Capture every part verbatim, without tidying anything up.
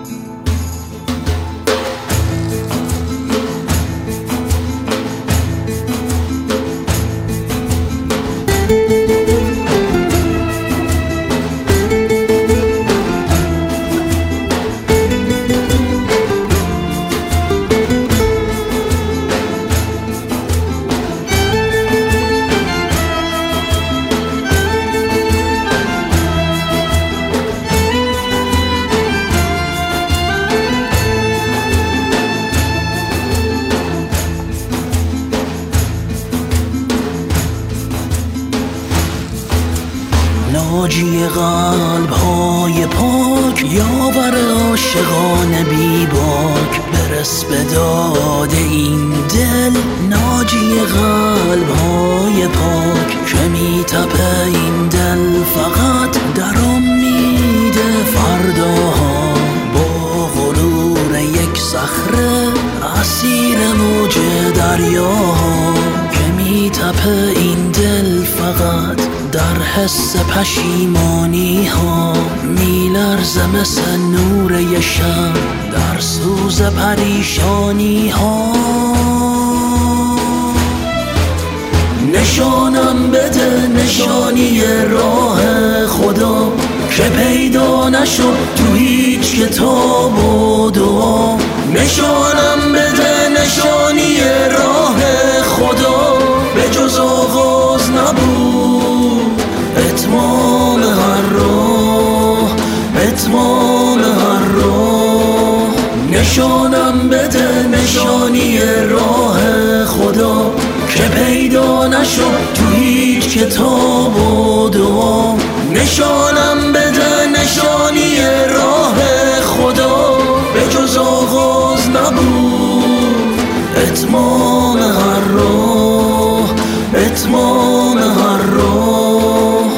ناجی قلب های پاک، یاور عاشقان بی باک، برس به داد این دل. ناجی قلب های پاک که می تپه این دل فقط در امید فرداها، با غرور یک صخره اسیر موج دریاها، که می تپه این دل فقط در حس پشیمانی ها، میلرزه مثل نور ی شب در سوز پریشانی ها. نشانم بده نشانی راه خدا، که پیدا نشد تو هیچ کتاب و دعا. نشانم بده نشانی راه خدا، به جز آغاز نبود اتمام هر راه، اتمام هر راه. نشانم بده نشانی راه خدا، که پیدا نشد تو هیچ کتاب و دعا. نشانم بده نشانی راه خدا، به جز آغاز نبود اتمام هر راه، اتمام هر راه.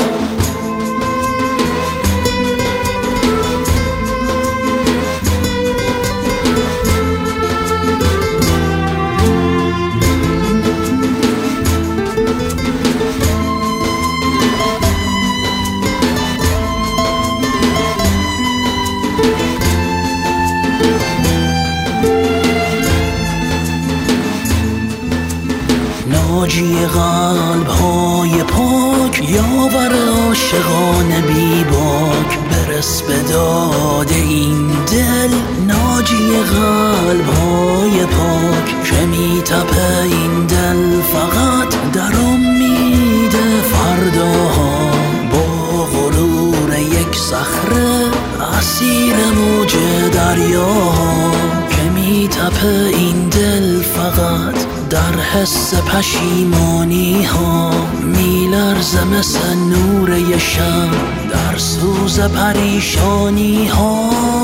ناجی قلب های پاک، یاور عاشقان بی باک، برس به داد این دل. ناجی قلب های پاک که می تپه این دل فقط در امید فرداها، با غرور یک صخره اسیر موج دریاها، که می تپه این دل فقط در حس پشیمانی ها، میلرزه مثل نور ی شب در سوز پریشانی ها.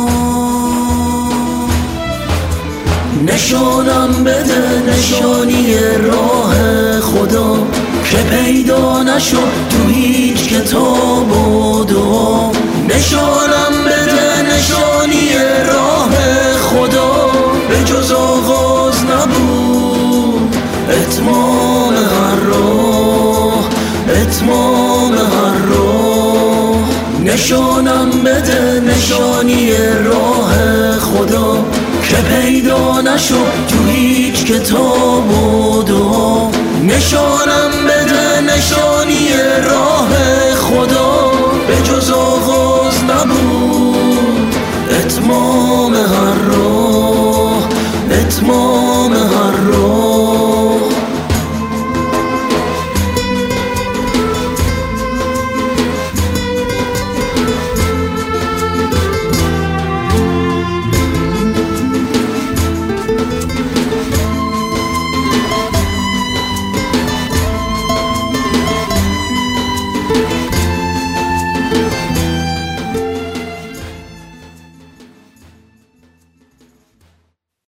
نشانم بده نشانی راه خدا، که پیدا نشد تو هیچ کتاب و دعا. نشانم بده نشانی راه خدا، به جز آغاز نبود اتمام هر راه، اتمام هر راه. نشانم بده نشانی راه خدا، که پیدا نشد تو هیچ کتاب و دعا. نشانم بده نشانی راه خدا، به جز آغاز نبود اتمام هر راه.